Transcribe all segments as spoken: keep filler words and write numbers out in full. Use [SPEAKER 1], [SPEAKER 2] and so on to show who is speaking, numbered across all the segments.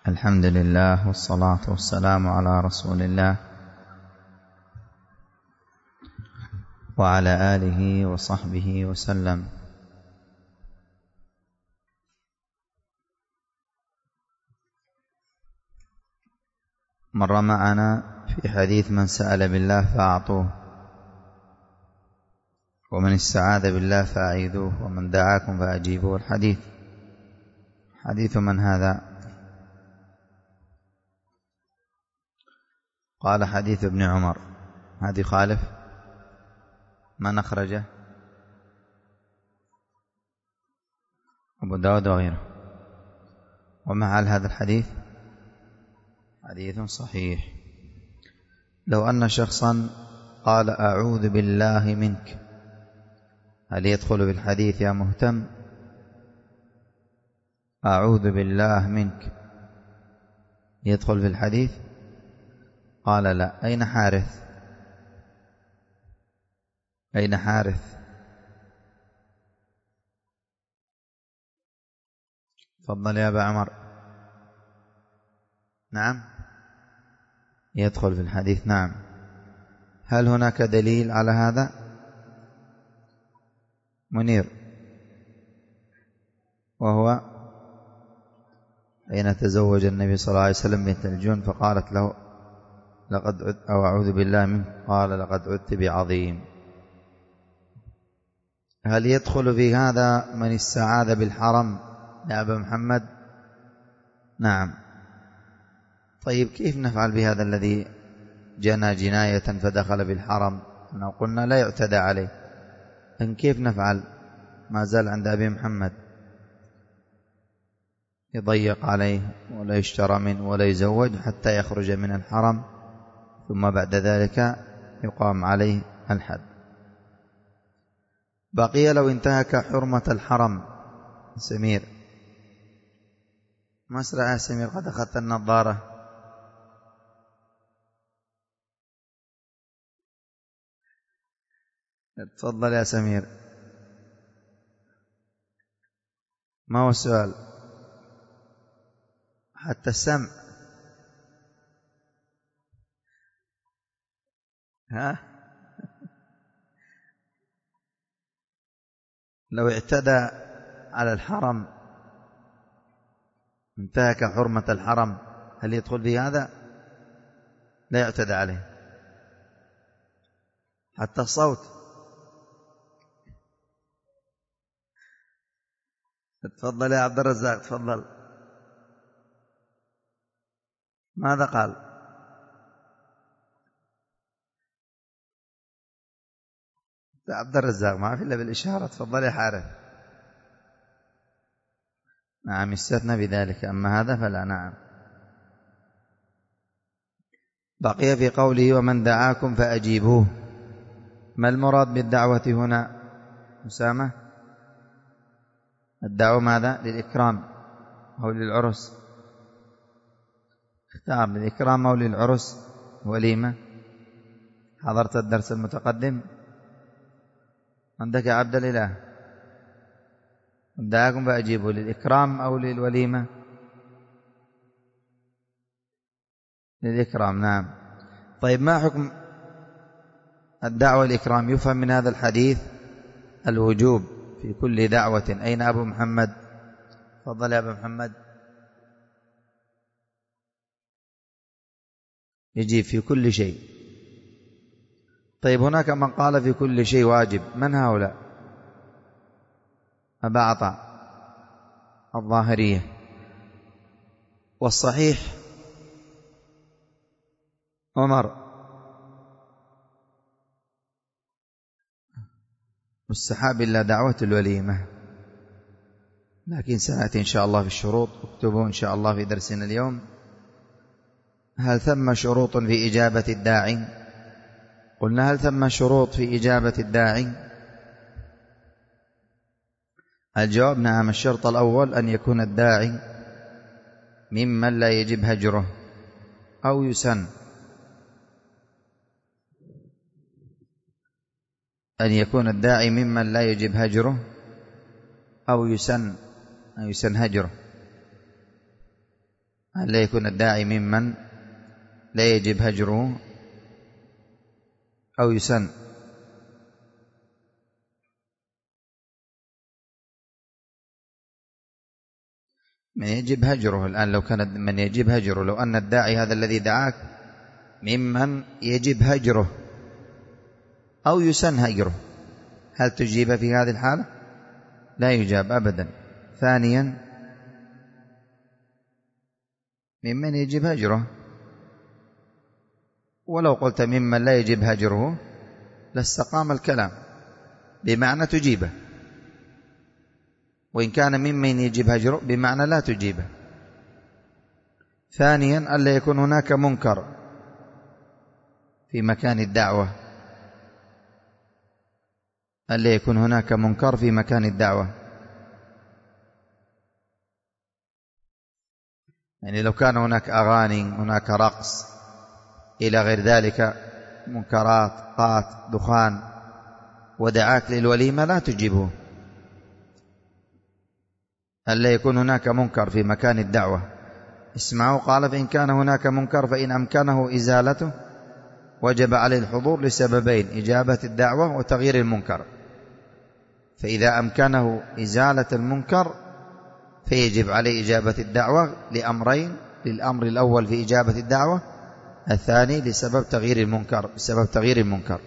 [SPEAKER 1] الحمد لله والصلاة والسلام على رسول الله وعلى آله وصحبه وسلم. مر معنا في حديث من سأل بالله فأعطوه، ومن استعاذ بالله فأعيذوه، ومن دعاكم فأجيبوه. الحديث حديث من هذا؟ قال حديث ابن عمر. هذه خالف من أخرجه؟ أبو داود وغيره. ومع هذا الحديث حديث صحيح. لو أن شخصا قال أعوذ بالله منك، هل يدخل في الحديث يا مهتم؟ أعوذ بالله منك يدخل في الحديث؟ قال لا. أين حارث؟ أين حارث؟ تفضل يا أبا عمر. نعم يدخل في الحديث. نعم. هل هناك دليل على هذا؟ منير. وهو حين تزوج النبي صلى الله عليه وسلم بنت الجن فقالت له لقد عدت، أو أعوذ بالله منه، قال لقد عدت بعظيم. هل يدخل في هذا من استعاذ بالحرم يا أبا محمد؟ نعم. طيب كيف نفعل بهذا الذي جنى جناية فدخل بالحرم؟ أنه قلنا لا يعتدى عليه، إن كيف نفعل؟ ما زال عند أبي محمد، يضيق عليه ولا يشترى منه ولا يزوج حتى يخرج من الحرم، ثم بعد ذلك يقام عليه الحد. بقي لو انتهك حرمة الحرم. سمير، ما أسرع يا سمير، قد أخذت النظارة. تفضل يا سمير. ما هو السؤال؟ حتى السمع. ها؟ لو اعتدى على الحرم، انتهك حرمة الحرم، هل يدخل في هذا؟ لا يعتدى عليه. حتى الصوت. تفضل يا عبد الرزاق، تفضل. ماذا قال؟ عبد الرزاق ما في إلا بالإشارة. تفضل يا حارث. نعم استثنى بذلك، أما هذا فلا. نعم. بقي في قوله ومن دعاكم فأجيبوه. ما المراد بالدعوة هنا أسامة؟ الدعوة ماذا؟ للإكرام أو للعرس؟ اختار للإكرام أو للعرس وليمة. حضرت الدرس المتقدم؟ عندك يا عبد الإله. دعاكم فأجيبوا، للإكرام أو للوليمة؟ للإكرام. نعم. طيب ما حكم الدعوة الإكرام؟ يفهم من هذا الحديث الوجوب في كل دعوة. أين أبو محمد؟ تفضل يا أبو محمد. يجيب في كل شيء. طيب هناك من قال في كل شيء واجب، من هؤلاء؟ أبا عطاء الظاهرية. والصحيح عمر مستحب إلا دعوة الوليمة، لكن سنأتي إن شاء الله في الشروط. اكتبوا إن شاء الله في درسنا اليوم. هل ثم شروط في إجابة الداعي؟ قلنا هل ثم شروط في إجابة الداعي؟ الجواب نعم. الشرط الأول أن يكون الداعي ممن لا يجب هجره أو يسن. أن يكون الداعي ممن لا يجب هجره أو يسن أو يسن هجره. هل لا يكون الداعي ممن لا يجب هجره أو يسن؟ من يجب هجره الآن، لو كان من يجب هجره، لو أن الداعي هذا الذي دعاك ممن يجب هجره أو يسن هجره، هل تجيب في هذه الحالة؟ لا يجاب أبدا. ثانيا ممن يجب هجره، ولو قلت ممن لا يجب هجره لاستقام الكلام، بمعنى تجيبه، وإن كان ممن يجب هجره بمعنى لا تجيبه. ثانيا ألا يكون هناك منكر في مكان الدعوة، ألا يكون هناك منكر في مكان الدعوة، يعني لو كان هناك أغاني، هناك رقص إلى غير ذلك، منكرات، قات، دخان، ودعاك للوليمة لا تجيبه. ألا يكون هناك منكر في مكان الدعوة. اسمعوا، قال فإن كان هناك منكر فإن أمكنه إزالته وجب عليه الحضور لسببين: إجابة الدعوة وتغيير المنكر. فإذا أمكنه إزالة المنكر فيجب عليه إجابة الدعوة لأمرين: للأمر الأول في إجابة الدعوة، الثاني لسبب تغيير المنكر، بسبب تغيير المنكر.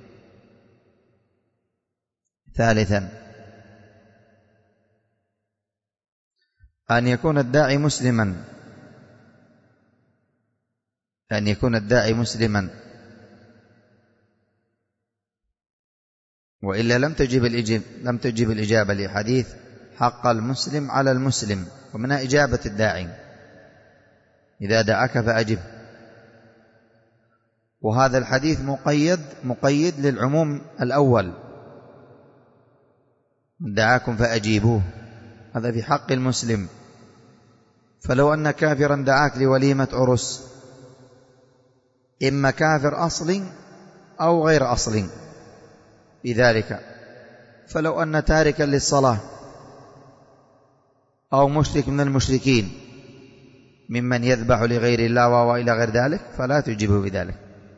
[SPEAKER 1] ثالثا أن يكون الداعي مسلما، أن يكون الداعي مسلما، وإلا لم تجب الإجابة، لم تجب الإجابة لحديث حق المسلم على المسلم، ومنها إجابة الداعي إذا دعاك فأجب. وهذا الحديث مقيد مقيد للعموم الأول: من دعاكم فأجيبوه، هذا في حق المسلم. فلو أن كافرا دعاك لوليمة عرس، إما كافر أصلي أو غير أصلي بذلك، فلو أن تاركا للصلاة أو مشرك من المشركين ممن يذبح لغير الله وإلى غير ذلك فلا تجيبه بذلك.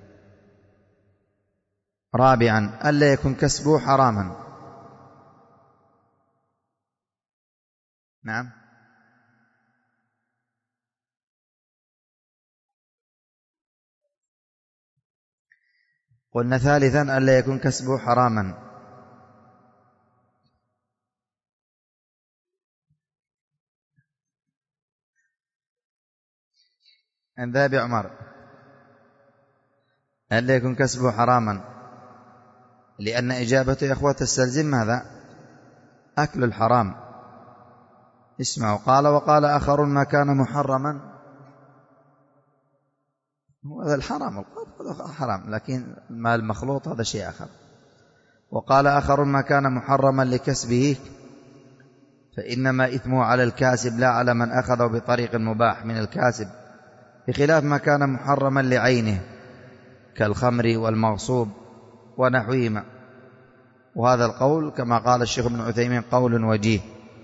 [SPEAKER 1] رابعا ألا يكون كسبه حراما. نعم. قلنا ثالثا ألا يكون كسبه حراما. عن ذا بعمر ألا يكون كسبه حراما، لأن إجابته يا أخوة تستلزم ماذا؟ أكل الحرام. اسمعوا، قال وقال آخر ما كان محرما، هذا الحرام، القاط حرام، لكن المال المخلوط هذا شيء آخر. وقال آخر ما كان محرما لكسبه فإنما إثمه على الكاسب لا على من أخذه بطريق مباح من الكاسب، بخلاف ما كان محرما لعينه كالخمر والمغصوب ونحوهما. وهذا القول كما قال الشيخ ابن عثيمين قول وجيه.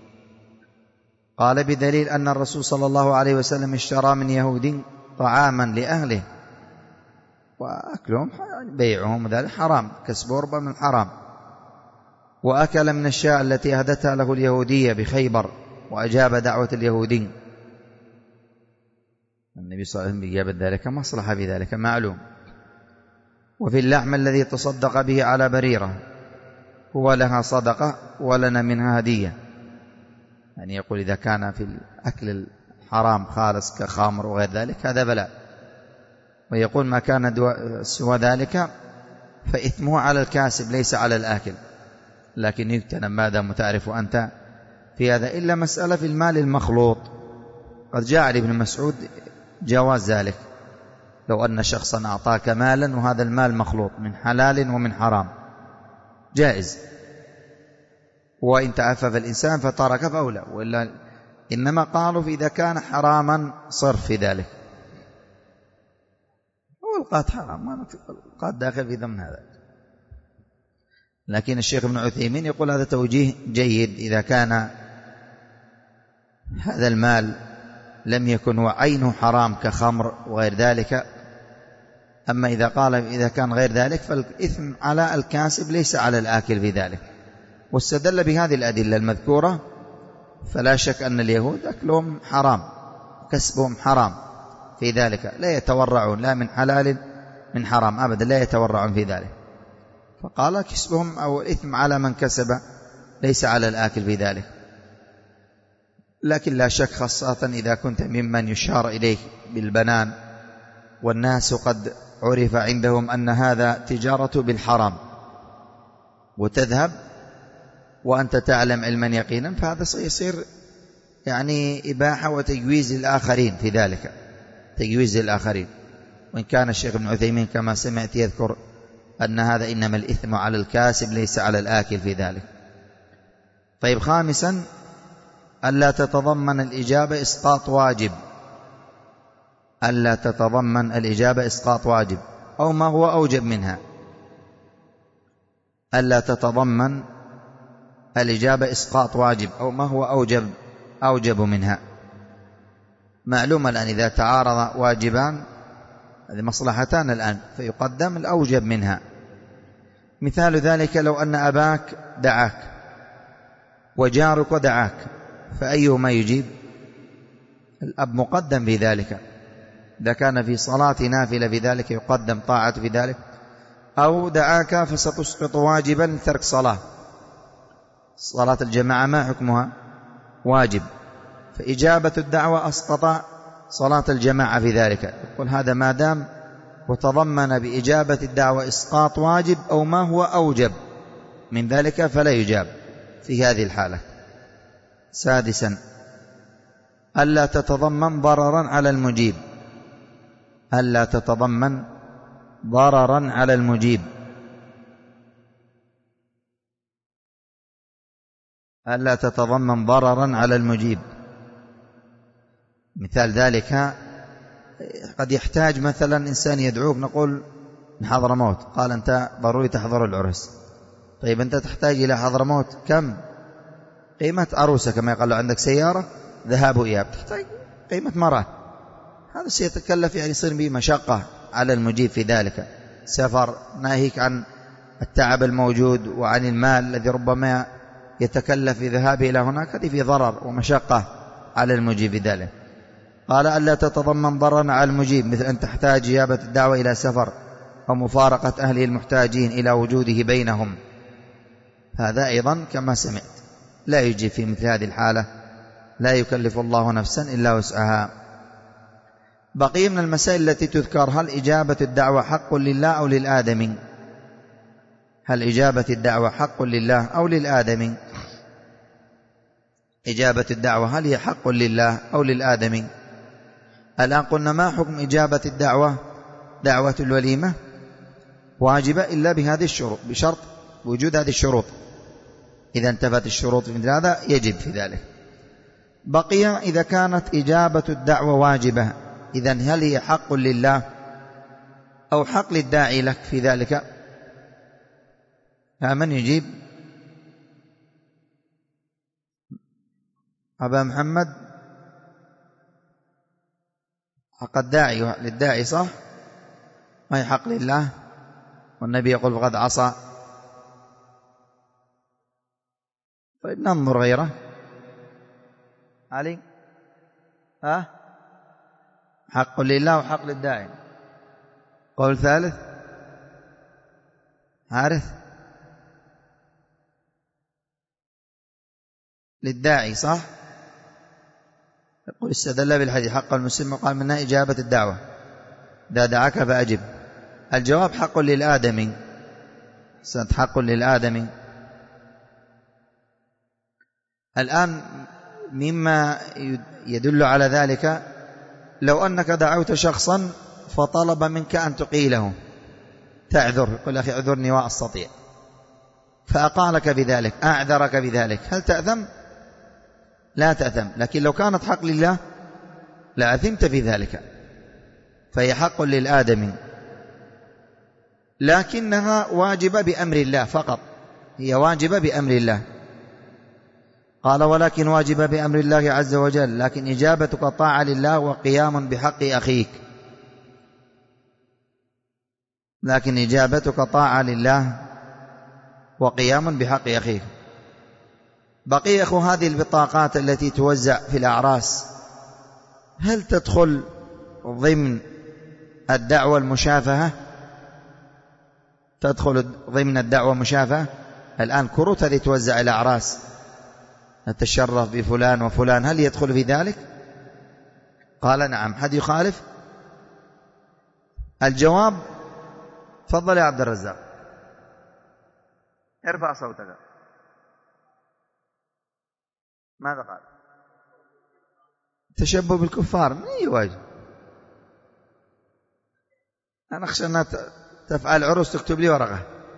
[SPEAKER 1] قال بدليل أن الرسول صلى الله عليه وسلم اشترى من يهود طعاما لأهله، وأكلهم بيعهم ذلك حرام، كسبه ربما من حرام. وأكل من الشاة التي أهدتها له اليهودية بخيبر وأجاب دعوة اليهودي، النبي صلى الله عليه وسلم بإجابة ذلك مصلحة بذلك معلوم. وفي اللحم الذي تصدق به على بريرة هو لها صدقة ولنا منها هدية، يعني يقول إذا كان في الأكل الحرام خالص كخمر وغير ذلك هذا بلاء. ويقول ما كان سوى ذلك فإثمه على الكاسب ليس على الآكل، لكن يكتنم ماذا متعرف أنت في هذا إلا مسألة في المال المخلوط. قد جاء لابن مسعود جواز ذلك، لو أن شخصا أعطاك مالا وهذا المال مخلوط من حلال ومن حرام جائز، وإن تعفف الإنسان فترك فأولى، وإلا إنما قالوا إذا كان حراما صرف في ذلك. هو القات حرام، القات داخل في ضمن هذا. لكن الشيخ ابن عثيمين يقول هذا توجيه جيد إذا كان هذا المال لم يكن وعينه حرام كخمر وغير ذلك. أما إذا قال إذا كان غير ذلك فالإثم على الكاسب ليس على الآكل في ذلك. واستدل بهذه الأدلة المذكورة، فلا شك أن اليهود أكلهم حرام، كسبهم حرام في ذلك، لا يتورعون لا من حلال من حرام أبدا، لا يتورعون في ذلك. فقال كسبهم أو الإثم على من كسب ليس على الآكل في ذلك. لكن لا شك خاصة إذا كنت ممن يشار إليه بالبنان والناس قد عرف عندهم أن هذا تجارة بالحرام وتذهب وأنت تعلم علما يقينا، فهذا سيصير يعني إباحة وتجويز الآخرين في ذلك، تجويز الآخرين. وإن كان الشيخ ابن عثيمين كما سمعت يذكر أن هذا إنما الإثم على الكاسب ليس على الآكل في ذلك. طيب، خامسا ألا تتضمن الإجابة إسقاط واجب، ألا تتضمن الإجابة إسقاط واجب أو ما هو أوجب منها. ألا تتضمن الإجابة إسقاط واجب أو ما هو أوجب أوجب منها. معلوم الآن إذا تعارض واجبان، هذه مصلحتان الآن، فيقدم الأوجب منها. مثال ذلك لو أن أباك دعاك وجارك دعاك، فأيهما يجيب؟ الأب مقدم في ذلك، إذا كان في صلاة نافلة في ذلك يقدم طاعة في ذلك، أو دعاك فستسقط واجبا ترك صلاة، صلاة الجماعة ما حكمها؟ واجب، فإجابة الدعوة أسقط صلاة الجماعة في ذلك. يقول هذا ما دام وتضمن بإجابة الدعوة إسقاط واجب أو ما هو أوجب من ذلك فلا يجاب في هذه الحالة. سادسا ألا تتضمن ضررا على المجيب، ألا تتضمن ضررا على المجيب. ألا تتضمن ضررا على المجيب. مثال ذلك قد يحتاج مثلا إنسان يدعوك، نقول من حضرموت، قال أنت ضروري تحضر العرس. طيب أنت تحتاج إلى حضرموت، كم قيمة عروسة؟ كما يقال له عندك سيارة ذهاب وإياب، تحتاج قيمة مرات، هذا سيتكلف يعني يصير به مشقة على المجيب في ذلك، سفر، ناهيك عن التعب الموجود وعن المال الذي ربما يتكلف في ذهابه إلى هناك، هذه في ضرر ومشقة على المجيب في ذلك. قال ألا تتضمن ضررا على المجيب، مثل أن تحتاج إجابة الدعوة إلى سفر أو مفارقة أهله المحتاجين إلى وجوده بينهم، هذا أيضا كما سمعت لا يجي في مثل هذه الحالة، لا يكلف الله نفسا إلا وسعها. بقي من المسائل التي تذكر، هل إجابة الدعوة حق لله أو للآدمي؟ هل إجابة الدعوة حق لله أو للآدمي؟ إجابة الدعوة هل هي حق لله أو للآدمي؟ الآن قلنا ما حكم إجابة الدعوة؟ دعوة الوليمة واجبة إلا بهذه الشروط، بشرط وجود هذه الشروط، إذا انتفت الشروط في مثل هذا يجب في ذلك. بقي إذا كانت إجابة الدعوة واجبة، إذن هل هي حق لله أو حق للداعي لك في ذلك؟ من يجيب؟ أبا محمد، حق الداعي للداعي صح؟ ما هي حق لله؟ والنبي يقول فقد عصى. طيب ننظر غيره. علي، ها؟ حق لله وحق للداعي. قول ثالث، عارف؟ للداعي صح؟ يقول استدل بالحديث حق المسلم وقال منها إجابة الدعوة، إذا دعاك فأجب. الجواب حق للآدمي، سنت حق للآدمي. الآن مما يدل على ذلك لو أنك دعوت شخصا فطلب منك أن تقيله، تعذر، يقول أخي أعذرني وأستطيع، فأقالك بذلك، أعذرك بذلك، هل تأثم؟ لا تأثم. لكن لو كانت حق لله لأثمت في ذلك، فهي حق للآدمي، لكنها واجبة بأمر الله فقط، هي واجبة بأمر الله. قال ولكن واجب بأمر الله عز وجل، لكن إجابتك طاعة لله وقيام بحق أخيك، لكن إجابتك طاعة لله وقيام بحق أخيك. بقي أخو هذه البطاقات التي توزع في الأعراس، هل تدخل ضمن الدعوة المشافهة؟ تدخل ضمن الدعوة المشافهة. الآن كروت هذه توزع الأعراس، نتشرف بفلان وفلان، هل يدخل في ذلك؟ قال نعم. حد يخالف؟ الجواب، تفضل يا عبد الرزاق، ارفع صوتك. ماذا قال؟ تشبه بالكفار، من أي وجه؟ أنا أخشى أنها تفعل عرس تكتب لي ورقة.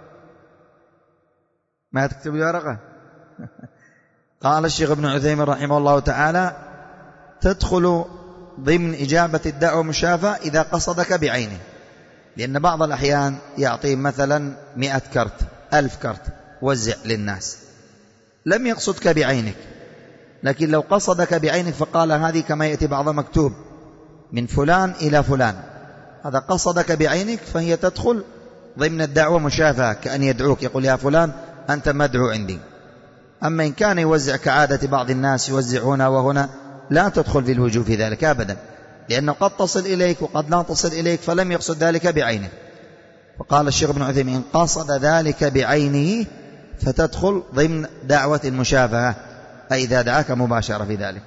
[SPEAKER 1] ما تكتب لي ورقة. قال الشيخ ابن عثيمين رحمه الله تعالى: تدخل ضمن إجابة الدعوة المشافهة إذا قصدك بعينه، لأن بعض الأحيان يعطي مثلا مئة كرت، ألف كرت، وزع للناس، لم يقصدك بعينك، لكن لو قصدك بعينك فقال هذه كما يأتي بعض مكتوب من فلان إلى فلان، هذا قصدك بعينك، فهي تدخل ضمن الدعوة مشافهة، كأن يدعوك يقول يا فلان أنت مدعو عندي. أما إن كان يوزع كعادة بعض الناس يوزع هنا وهنا، لا تدخل في الوجوب في ذلك أبدا، لأنه قد تصل إليك وقد لا تصل إليك، فلم يقصد ذلك بعينه. فقال الشيخ ابن عثيمين: إن قصد ذلك بعينه فتدخل ضمن دعوة المشافهة، أي إذا دعاك مباشرة في ذلك.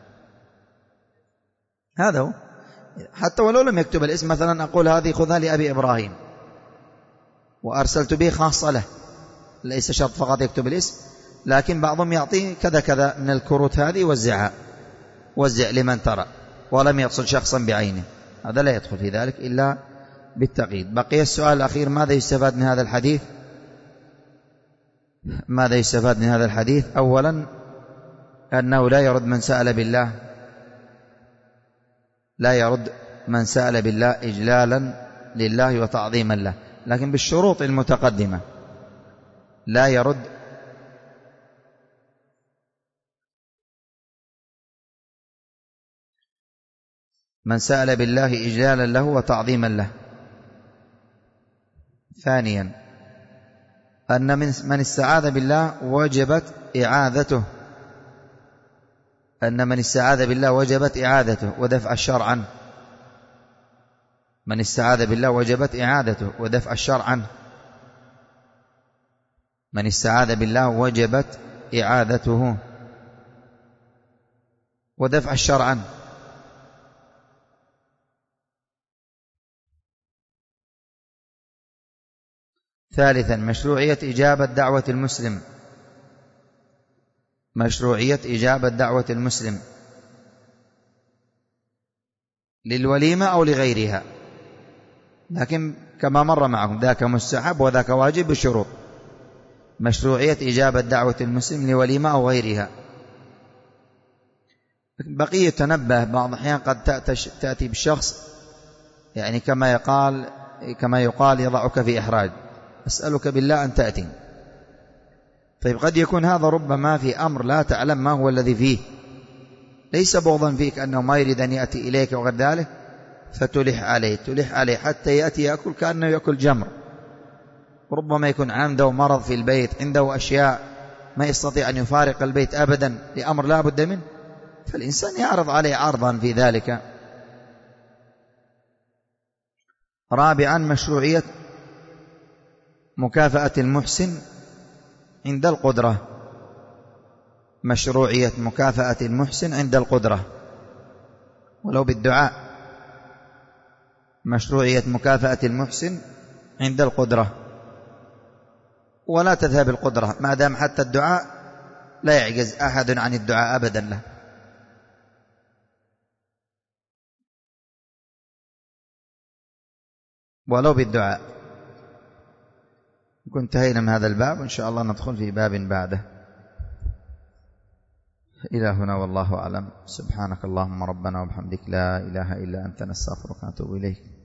[SPEAKER 1] هذا هو. حتى ولو لم يكتب الاسم، مثلا أقول هذه خذها لأبي إبراهيم وأرسلت به خاصة له، ليس شرط فقط يكتب الاسم، لكن بعضهم يعطي كذا كذا من الكروت هذه وزعها، وزع لمن ترى، ولم يقصد شخصا بعينه، هذا لا يدخل في ذلك إلا بالتقييد. بقي السؤال الأخير: ماذا يستفاد من هذا الحديث؟ ماذا يستفاد من هذا الحديث؟ أولا أنه لا يرد من سأل بالله، لا يرد من سأل بالله إجلالا لله وتعظيما له، لكن بالشروط المتقدمة. لا يرد من سأل بالله إجلالا له وتعظيما له. ثانيا أن من استعاذ بالله وجبت إعاذته، أن من استعاذ بالله وجبت إعادته ودفع الشر عنه. من استعاذ بالله وجبت إعادته ودفع الشر عنه. من استعاذ بالله وجبت إعادته ودفع الشر عنه. ثالثا مشروعية إجابة دعوة المسلم، مشروعية إجابة دعوة المسلم للوليمة أو لغيرها، لكن كما مر معكم ذاك مستحب وذاك واجب بشروط. مشروعية إجابة دعوة المسلم لوليمة أو غيرها. بقية تنبه، بعض الأحيان قد تأتي بالشخص يعني كما يقال كما يقال يضعك في إحراج، أسألك بالله أن تأتي. طيب قد يكون هذا ربما في أمر لا تعلم ما هو الذي فيه، ليس بغضا فيك أنه ما يريد أن يأتي إليك وغير ذلك، فتلح عليه تلح عليه حتى يأتي يأكل كأنه يأكل جمر. ربما يكون عنده مرض في البيت، عنده أشياء ما يستطيع أن يفارق البيت أبدا لأمر لا بد منه، فالإنسان يعرض عليه عرضا في ذلك. رابعا مشروعية مكافأة المحسن عند القدرة، مشروعية مكافأة المحسن عند القدرة ولو بالدعاء. مشروعية مكافأة المحسن عند القدرة، ولا تذهب القدرة ما دام حتى الدعاء لا يعجز أحد عن الدعاء أبدا له. ولو بالدعاء. كنت انتهينا من هذا الباب، وإن شاء الله ندخل في باب بعده. إلى هنا والله أعلم. سبحانك اللهم ربنا وبحمدك، لا إله إلا أنت، نستغفرك ونتوب إليك.